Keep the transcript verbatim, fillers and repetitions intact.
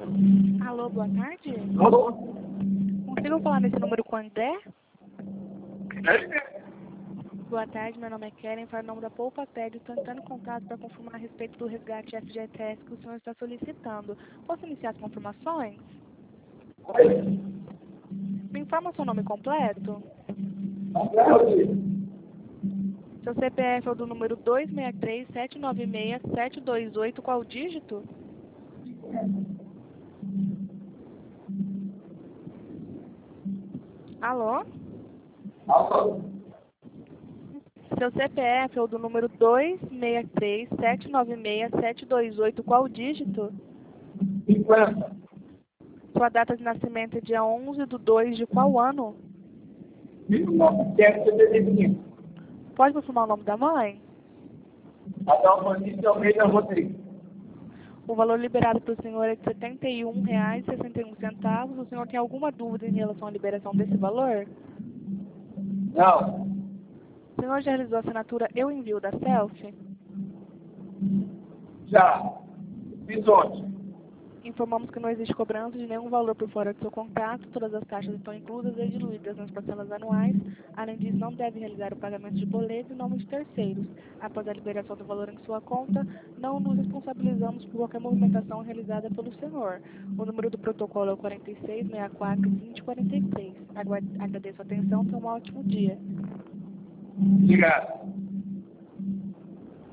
Alô, boa tarde. Alô? Consigo falar nesse número com o André? É? Boa tarde, meu nome é Keren, falo em nome da Poupa Pede. Estou entrando em contato para confirmar a respeito do resgate F G T S que o senhor está solicitando. Posso iniciar as confirmações? Oi? Me informa o seu nome completo? André, Seu C P F é o do número dois seis três, sete nove seis, sete dois oito, qual o dígito? Alô? alô? Seu C P F é o do número dois seis três, sete nove seis, sete dois oito, qual o dígito? cinquenta. Sua data de nascimento é dia onze de dois de qual ano? mil novecentos e setenta e cinco. Pode confirmar o nome da mãe? Adalmanice Almeida Rodrigues. O valor liberado para o senhor é de setenta e um reais e sessenta e um centavos. O senhor tem alguma dúvida em relação à liberação desse valor? Não. O senhor já realizou a assinatura Eu Envio da Selfie? Já. Fiz ontem. Informamos que não existe cobrança de nenhum valor por fora do seu contrato. Todas as taxas estão inclusas e diluídas nas parcelas anuais. Além disso, não deve realizar o pagamento de boleto em nome de terceiros. Após a liberação do valor em sua conta, não nos responsabilizamos por qualquer movimentação realizada pelo senhor. O número do protocolo é o quarenta e seis, sessenta e quatro, vinte, quarenta e três. Aguarde- Agradeço a atenção. Tenha um ótimo dia. Obrigado.